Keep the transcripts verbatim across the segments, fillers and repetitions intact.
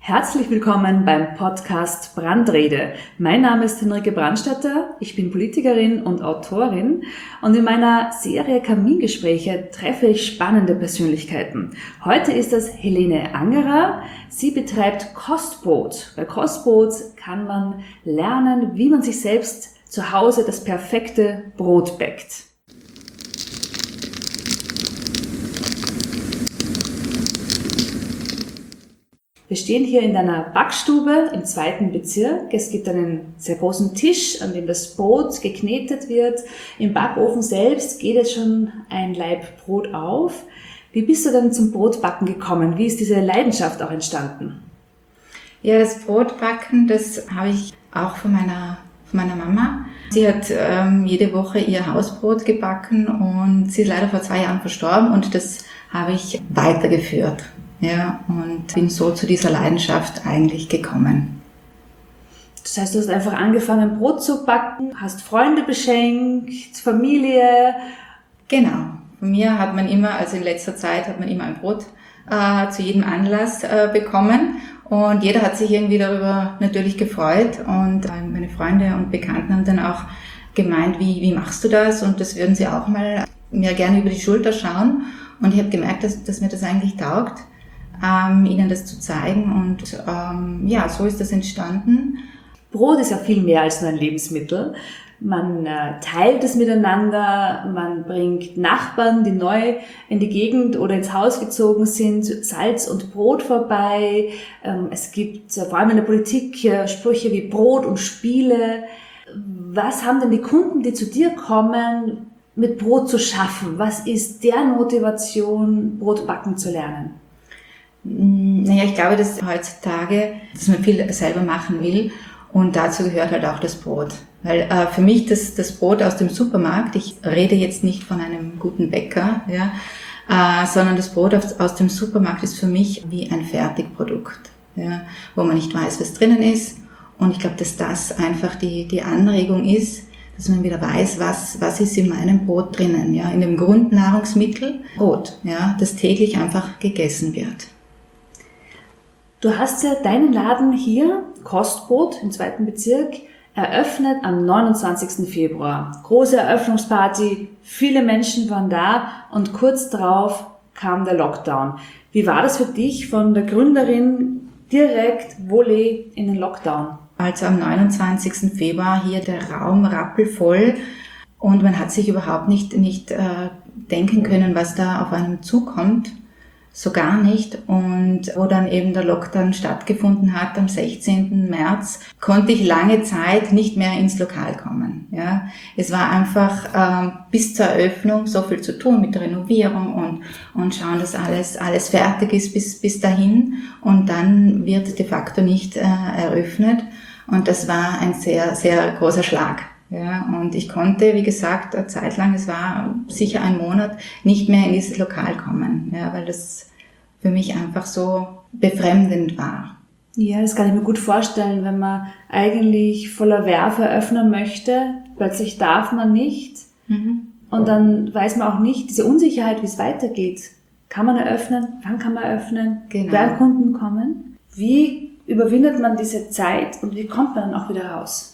Herzlich willkommen beim Podcast Brandrede. Mein Name ist Henrike Brandstätter, ich bin Politikerin und Autorin und in meiner Serie Kamingespräche treffe ich spannende Persönlichkeiten. Heute ist das Helene Angerer. Sie betreibt Kostbrot. Bei Kostbrot kann man lernen, wie man sich selbst zu Hause das perfekte Brot bäckt. Wir stehen hier in deiner Backstube im zweiten Bezirk. Es gibt einen sehr großen Tisch, an dem das Brot geknetet wird. Im Backofen selbst geht jetzt schon ein Laib Brot auf. Wie bist du denn zum Brotbacken gekommen? Wie ist diese Leidenschaft auch entstanden? Ja, das Brotbacken, das habe ich auch von meiner, von meiner Mama. Sie hat ähm, jede Woche ihr Hausbrot gebacken und sie ist leider vor zwei Jahren verstorben und das habe ich weitergeführt. Ja, und bin so zu dieser Leidenschaft eigentlich gekommen. Das heißt, du hast einfach angefangen, Brot zu backen, hast Freunde beschenkt, Familie. Genau. Von mir hat man immer, also in letzter Zeit hat man immer ein Brot äh, zu jedem Anlass äh, bekommen. Und jeder hat sich irgendwie darüber natürlich gefreut. Und äh, meine Freunde und Bekannten haben dann auch gemeint, wie, wie machst du das? Und das würden sie auch mal mir gerne über die Schulter schauen. Und ich habe gemerkt, dass, dass mir das eigentlich taugt. Ähm, ihnen das zu zeigen und ähm, ja, so ist das entstanden. Brot ist ja viel mehr als nur ein Lebensmittel. Man äh, teilt es miteinander, man bringt Nachbarn, die neu in die Gegend oder ins Haus gezogen sind, Salz und Brot vorbei. Ähm, es gibt äh, vor allem in der Politik äh, Sprüche wie Brot und Spiele. Was haben denn die Kunden, die zu dir kommen, mit Brot zu schaffen? Was ist der Motivation, Brot backen zu lernen? Naja, ich glaube, dass heutzutage, dass man viel selber machen will und dazu gehört halt auch das Brot. Weil äh, für mich das, das Brot aus dem Supermarkt, ich rede jetzt nicht von einem guten Bäcker, ja, äh, sondern das Brot aus, aus dem Supermarkt ist für mich wie ein Fertigprodukt, ja, wo man nicht weiß, was drinnen ist. Und ich glaube, dass das einfach die, die Anregung ist, dass man wieder weiß, was, was ist in meinem Brot drinnen, ja, in dem Grundnahrungsmittel Brot, ja, das täglich einfach gegessen wird. Du hast ja deinen Laden hier, Kostbrot im zweiten Bezirk, eröffnet am neunundzwanzigsten Februar. Große Eröffnungsparty, viele Menschen waren da und kurz darauf kam der Lockdown. Wie war das für dich, von der Gründerin direkt Volley in den Lockdown? Also am neunundzwanzigsten Februar hier der Raum rappelvoll und man hat sich überhaupt nicht, nicht äh, denken können, was da auf einem zukommt. So gar nicht. Und wo dann eben der Lockdown stattgefunden hat, am sechzehnten März, konnte ich lange Zeit nicht mehr ins Lokal kommen. Ja, es war einfach ähm, bis zur Eröffnung so viel zu tun mit der Renovierung und, und schauen, dass alles, alles fertig ist bis, bis dahin. Und dann wird de facto nicht äh, eröffnet. Und das war ein sehr, sehr großer Schlag. Ja, und ich konnte, wie gesagt, eine Zeit lang, es war sicher ein Monat, nicht mehr in dieses Lokal kommen, ja, weil das für mich einfach so befremdend war. Ja, das kann ich mir gut vorstellen, wenn man eigentlich voller Werf eröffnen möchte, plötzlich darf man nicht mhm. und dann weiß man auch nicht, diese Unsicherheit, wie es weitergeht. Kann man eröffnen? Wann kann man eröffnen? Genau. Werden Kunden kommen? Wie überwindet man diese Zeit und wie kommt man dann auch wieder raus?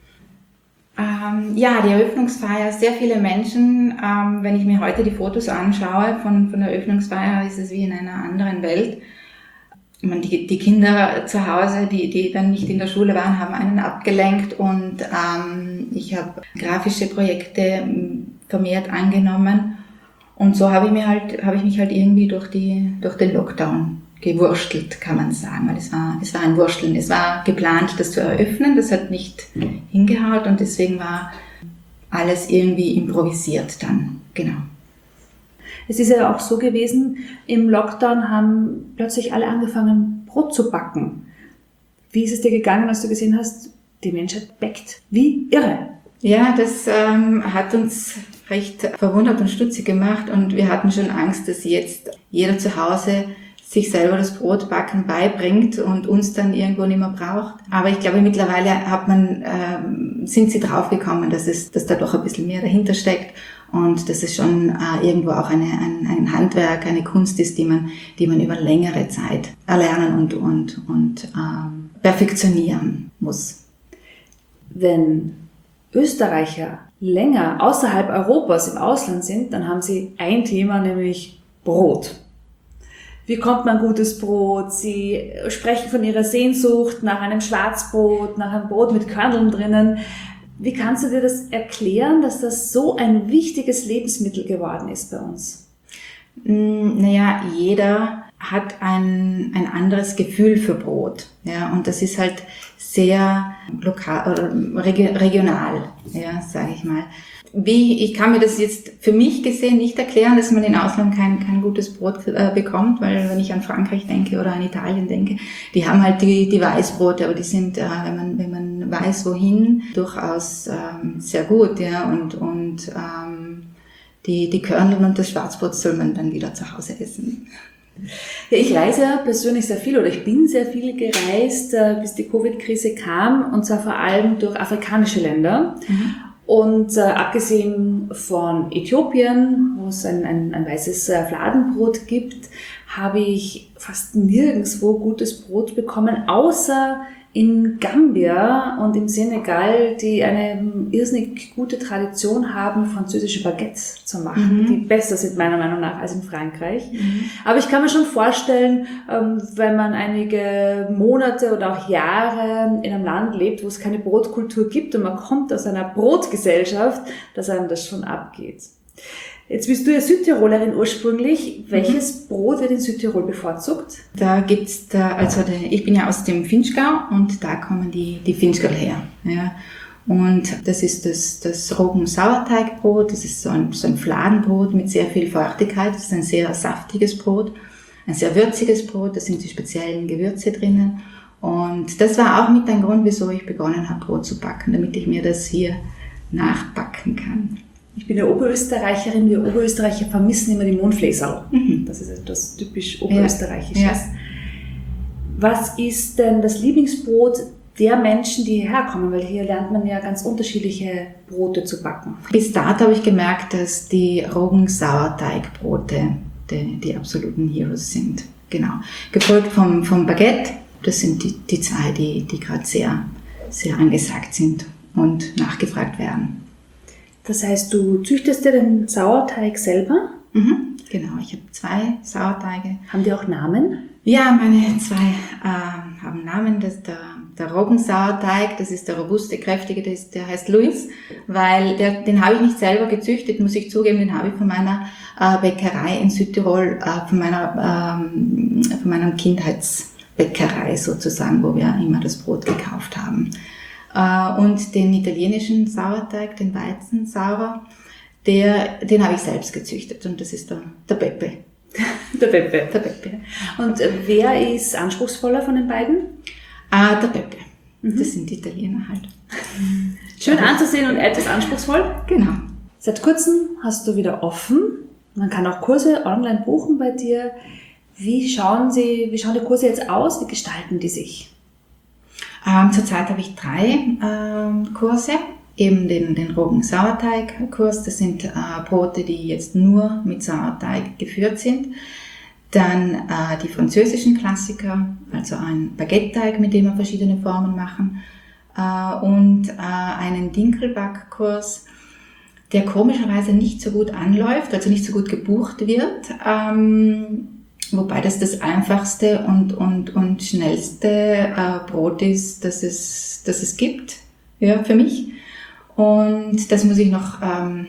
Ähm, ja, die Eröffnungsfeier, sehr viele Menschen. Ähm, wenn ich mir heute die Fotos anschaue von, von der Eröffnungsfeier, ist es wie in einer anderen Welt. Ich meine, die, die Kinder zu Hause, die, die dann nicht in der Schule waren, haben einen abgelenkt und ähm, ich habe grafische Projekte vermehrt angenommen und so habe ich mir halt, habe ich mich halt irgendwie durch die, durch den Lockdown gewurstelt, kann man sagen, weil es war, es war ein Wursteln. Es war geplant, das zu eröffnen, das hat nicht hingehaut und deswegen war alles irgendwie improvisiert dann, genau. Es ist ja auch so gewesen, im Lockdown haben plötzlich alle angefangen, Brot zu backen. Wie ist es dir gegangen, als du gesehen hast, die Menschheit bäckt? Wie irre! Ja, das ähm, hat uns recht verwundert und stutzig gemacht und wir hatten schon Angst, dass jetzt jeder zu Hause sich selber das Brotbacken beibringt und uns dann irgendwo nicht mehr braucht. Aber ich glaube, mittlerweile hat man ähm, sind sie draufgekommen, dass es, dass da doch ein bisschen mehr dahinter steckt und dass es schon äh, irgendwo auch eine, ein, ein Handwerk, eine Kunst ist, die man, die man über längere Zeit erlernen und, und, und ähm, perfektionieren muss. Wenn Österreicher länger außerhalb Europas im Ausland sind, dann haben sie ein Thema, nämlich Brot. Wie kommt man gutes Brot? Sie sprechen von ihrer Sehnsucht nach einem Schwarzbrot, nach einem Brot mit Körneln drinnen. Wie kannst du dir das erklären, dass das so ein wichtiges Lebensmittel geworden ist bei uns? Naja, jeder hat ein, ein anderes Gefühl für Brot. Ja, und das ist halt sehr lokal oder regional, ja, sage ich mal. Wie, ich kann mir das jetzt für mich gesehen nicht erklären, dass man in Ausland kein, kein gutes Brot äh, bekommt, weil wenn ich an Frankreich denke oder an Italien denke, die haben halt die, die Weißbrote, aber die sind, äh, wenn man, wenn man weiß wohin, durchaus ähm, sehr gut, ja, und, und ähm, die, die Körneln und das Schwarzbrot soll man dann wieder zu Hause essen. Ja, ich reise ja persönlich sehr viel oder ich bin sehr viel gereist, äh, bis die Covid-Krise kam, und zwar vor allem durch afrikanische Länder. Mhm. Und äh, abgesehen von Äthiopien, wo es ein, ein, ein weißes äh, Fladenbrot gibt, habe ich fast nirgendwo gutes Brot bekommen, außer in Gambia und im Senegal, die eine irrsinnig gute Tradition haben, französische Baguettes zu machen, mhm. die besser sind meiner Meinung nach als in Frankreich. Mhm. Aber ich kann mir schon vorstellen, wenn man einige Monate oder auch Jahre in einem Land lebt, wo es keine Brotkultur gibt und man kommt aus einer Brotgesellschaft, dass einem das schon abgeht. Jetzt bist du ja Südtirolerin ursprünglich. Welches mhm. Brot wird in Südtirol bevorzugt? Da gibt's da, also der, ich bin ja aus dem Finchgau und da kommen die, die Finchgau her. Ja. Und das ist das, das Roggen-Sauerteigbrot. Das ist so ein, so ein Fladenbrot mit sehr viel Feuchtigkeit. Das ist ein sehr saftiges Brot, ein sehr würziges Brot. Da sind die speziellen Gewürze drinnen. Und das war auch mit ein Grund, wieso ich begonnen habe, Brot zu backen, damit ich mir das hier nachbacken kann. Ich bin ja Oberösterreicherin. Wir Oberösterreicher vermissen immer die Mondfläserl. Mhm. Das ist etwas typisch Oberösterreichisches. Ja. Ja. Was ist denn das Lieblingsbrot der Menschen, die hierher kommen? Weil hier lernt man ja ganz unterschiedliche Brote zu backen. Bis dato habe ich gemerkt, dass die Roggen-Sauerteigbrote die, die absoluten Heroes sind. Genau. Gefolgt vom, vom Baguette. Das sind die, die zwei, die, die gerade sehr, sehr angesagt sind und nachgefragt werden. Das heißt, du züchtest dir den Sauerteig selber? Mhm, genau, ich habe zwei Sauerteige. Haben die auch Namen? Ja, meine zwei äh, haben Namen. Das ist der, der Roggensauerteig, das ist der robuste, kräftige, der, ist, der heißt Luis, weil der, den habe ich nicht selber gezüchtet, muss ich zugeben, den habe ich von meiner äh, Bäckerei in Südtirol, äh, von meiner ähm, von meiner Kindheitsbäckerei sozusagen, wo wir immer das Brot gekauft haben. Und den italienischen Sauerteig, den Weizensauer, der, den habe ich selbst gezüchtet und das ist der, der Pepe. Der Pepe. Der Pepe. Und wer ist anspruchsvoller von den beiden? Ah, der Pepe. Mhm. Das sind die Italiener halt. Schön anzusehen und etwas anspruchsvoll. Genau. Seit kurzem hast du wieder offen. Man kann auch Kurse online buchen bei dir. Wie schauen sie, wie schauen die Kurse jetzt aus? Wie gestalten die sich? Ähm, zurzeit habe ich drei ähm, Kurse, eben den, den Roggen-Sauerteig-Kurs, das sind äh, Brote, die jetzt nur mit Sauerteig geführt sind. Dann äh, die französischen Klassiker, also ein Baguette-Teig, mit dem wir verschiedene Formen machen, äh, und äh, einen Dinkelbackkurs, der komischerweise nicht so gut anläuft, also nicht so gut gebucht wird. Ähm, Wobei das das einfachste und, und, und schnellste äh, Brot ist, das es, das es gibt, ja, für mich. Und das muss ich noch ähm,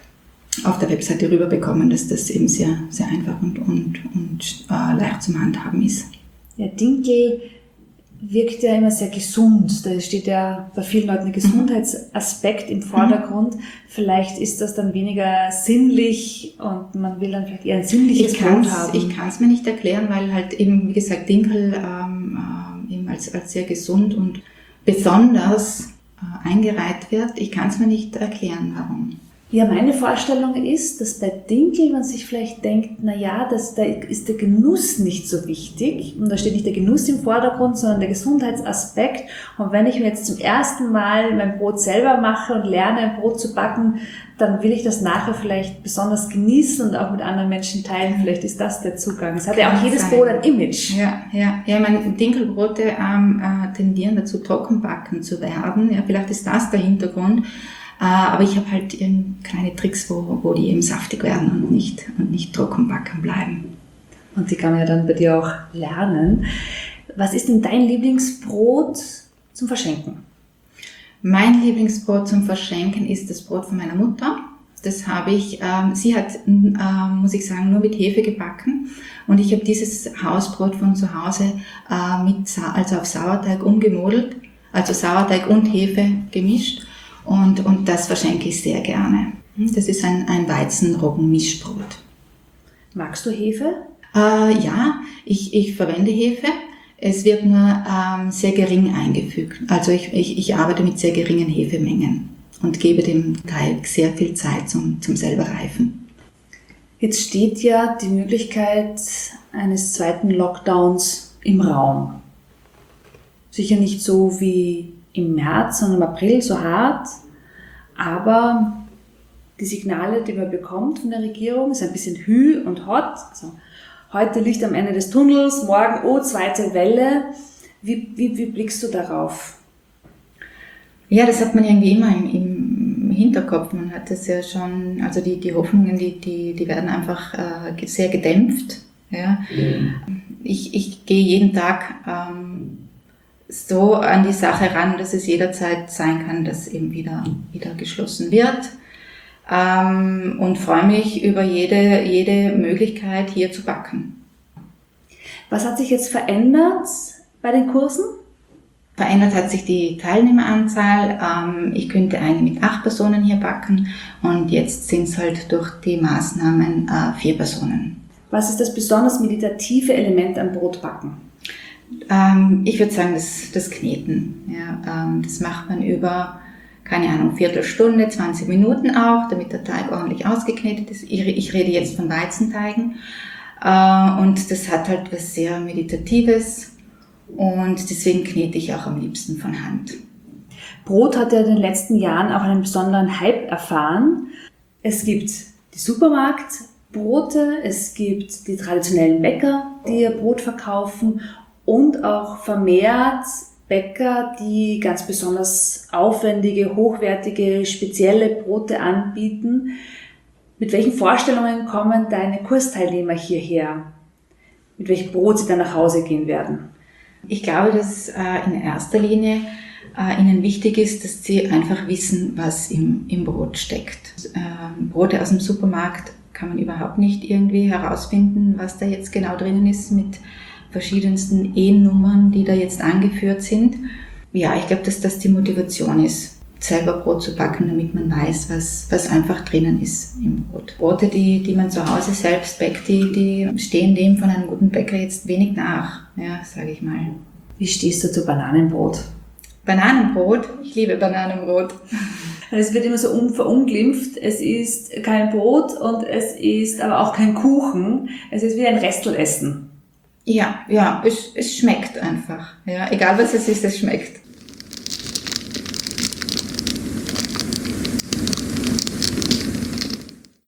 auf der Webseite rüberbekommen, dass das eben sehr, sehr einfach und, und, und äh, leicht zum Handhaben ist. Ja, Dinkel wirkt ja immer sehr gesund. Da steht ja bei vielen Leuten der Gesundheitsaspekt im Vordergrund. Mhm. Vielleicht ist das dann weniger sinnlich und man will dann vielleicht eher ein sinnliches Brot haben. Ich kann es mir nicht erklären, weil halt eben, wie gesagt, Dinkel ähm, äh, eben als, als sehr gesund und besonders äh, eingereiht wird. Ich kann es mir nicht erklären, warum. Ja, meine Vorstellung ist, dass bei Dinkel man sich vielleicht denkt, na ja, das, da ist der Genuss nicht so wichtig und da steht nicht der Genuss im Vordergrund, sondern der Gesundheitsaspekt. Und wenn ich mir jetzt zum ersten Mal mein Brot selber mache und lerne, ein Brot zu backen, dann will ich das nachher vielleicht besonders genießen und auch mit anderen Menschen teilen. Vielleicht ist das der Zugang. Es hat ja auch jedes sein. Brot ein Image. Ja, ja, ja, ich meine, Dinkelbrote ähm, äh, tendieren dazu, trockenbacken zu werden. Ja, vielleicht ist das der Hintergrund. Uh, aber ich habe halt eben kleine Tricks, wo, wo die eben saftig werden und nicht, und nicht trocken backen bleiben. Und die kann man ja dann bei dir auch lernen. Was ist denn dein Lieblingsbrot zum Verschenken? Mein Lieblingsbrot zum Verschenken ist das Brot von meiner Mutter. Das habe ich, ähm, sie hat, äh, muss ich sagen, nur mit Hefe gebacken. Und ich habe dieses Hausbrot von zu Hause äh, mit, Sa- also auf Sauerteig umgemodelt, also Sauerteig und Hefe gemischt. Und, und das verschenke ich sehr gerne. Das ist ein, ein Weizen-Roggen-Mischbrot. Magst du Hefe? Äh, ja, ich, ich verwende Hefe. Es wird nur ähm, sehr gering eingefügt. Also ich, ich, ich arbeite mit sehr geringen Hefemengen und gebe dem Teig sehr viel Zeit zum, zum selber reifen. Jetzt steht ja die Möglichkeit eines zweiten Lockdowns im Raum. Sicher nicht so wie im März, sondern im April so hart, aber die Signale, die man bekommt von der Regierung, ist ein bisschen hü und hot. Also heute Licht am Ende des Tunnels, morgen, oh, zweite Welle. Wie, wie, wie blickst du darauf? Ja, das hat man irgendwie immer im, im Hinterkopf. Man hat das ja schon, also die, die Hoffnungen, die, die, die werden einfach äh, sehr gedämpft. Ja. Mhm. Ich, ich gehe jeden Tag ähm, so an die Sache ran, dass es jederzeit sein kann, dass eben wieder, wieder geschlossen wird. Ähm, und freue mich über jede, jede Möglichkeit, hier zu backen. Was hat sich jetzt verändert bei den Kursen? Verändert hat sich die Teilnehmeranzahl. Ähm, ich könnte eigentlich mit acht Personen hier backen und jetzt sind es halt durch die Maßnahmen äh, vier Personen. Was ist das besonders meditative Element am Brotbacken? Ähm, ich würde sagen, das, das Kneten. Ja, ähm, das macht man über, keine Ahnung, Viertelstunde, zwanzig Minuten auch, damit der Teig ordentlich ausgeknetet ist. Ich, ich rede jetzt von Weizenteigen. Äh, und das hat halt was sehr Meditatives und deswegen knete ich auch am liebsten von Hand. Brot hat ja in den letzten Jahren auch einen besonderen Hype erfahren. Es gibt die Supermarktbrote, es gibt die traditionellen Bäcker, die ihr Brot verkaufen, und auch vermehrt Bäcker, die ganz besonders aufwendige, hochwertige, spezielle Brote anbieten. Mit welchen Vorstellungen kommen deine Kursteilnehmer hierher? Mit welchem Brot sie dann nach Hause gehen werden? Ich glaube, dass äh, in erster Linie äh, ihnen wichtig ist, dass sie einfach wissen, was im, im Brot steckt. Ähm, Brote aus dem Supermarkt kann man überhaupt nicht irgendwie herausfinden, was da jetzt genau drinnen ist mit verschiedensten E-Nummern, die da jetzt angeführt sind. Ja, ich glaube, dass das die Motivation ist, selber Brot zu backen, damit man weiß, was, was einfach drinnen ist im Brot. Brote, die, die man zu Hause selbst bäckt, die, die stehen dem von einem guten Bäcker jetzt wenig nach, ja, sage ich mal. Wie stehst du zu Bananenbrot? Bananenbrot? Ich liebe Bananenbrot. Es wird immer so verunglimpft. Es ist kein Brot und es ist aber auch kein Kuchen. Es ist wie ein Restelessen. Ja, ja, es, es schmeckt einfach. Ja, egal was es ist, es schmeckt.